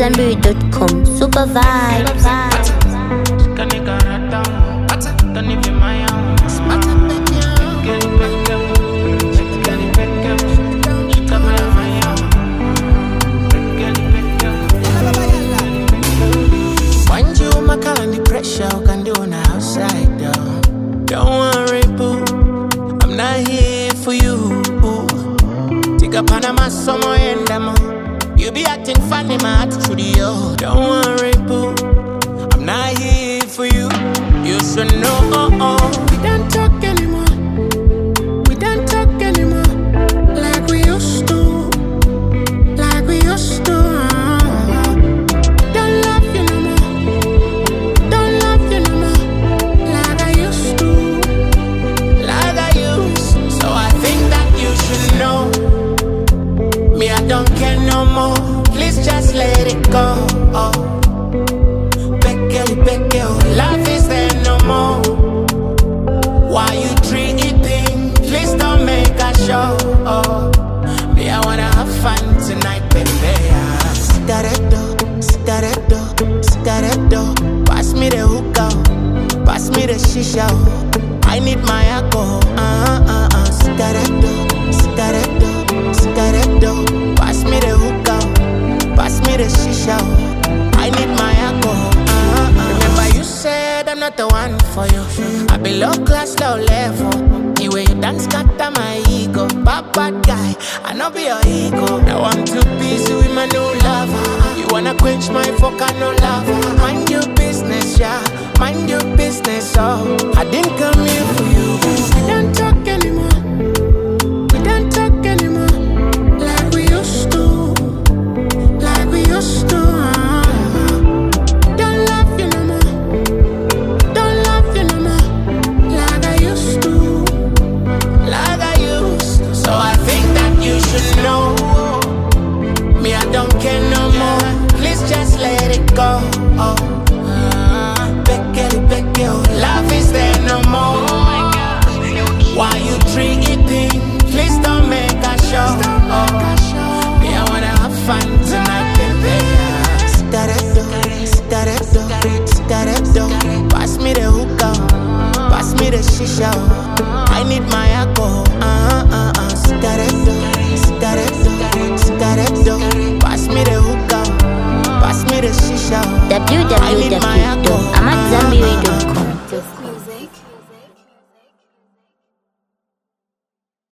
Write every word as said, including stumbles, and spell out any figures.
Zanberry dot com. Super vibes. Mind you, my calendar pressure can do on outside though. Don't worry, boo, I'm not here for you. Take a Panama somewhere in them. You be acting funny, my attitude, yo. Don't worry, boo, I'm not here for you. You should know, oh, oh. We don't talk anymore. We don't talk anymore. Like we used to. Like we used to. Don't love you no more. Don't love you no more. Like I used to. Like I used to. So I think that you should know. Me, I don't care no more. Please just let it go. Oh. Becky, Becky, oh. Love is there no more. Why you treating? Please don't make a show. Oh. Me, I wanna have fun tonight, baby. Cigaretto, cigaretto, cigaretto. Pass me the hookah, pass me the shisha. I need my alcohol. Uh uh uh. Cigaretto, cigaretto, cigaretto. Pass me the hookah, pass me the shisha. I need my alcohol. Uh uh. Remember you said I'm not the one for you. I be low class, low level. The way you dance scatter my ego. Bad bad guy, I know be your ego. Now I'm too busy with my new lover. You wanna quench my fuck, I no love. Mind your business, yeah. Mind your business, oh. I didn't come here for you. We don't talk anymore. We don't talk anymore. Like we used to. Like we used to. Don't love you no more. Don't love you no more. Like I used to. Like I used to. So I think that you should know. Me, I don't care no more. Please just let it go. Oh. Becky, Becky, oh. Love is there no more. Why you treating? Please don't make a show. Oh. Me, I wanna have fun tonight, baby. Cigaretto, cigaretto, cigaretto. Pass me the hookah, pass me the shisha.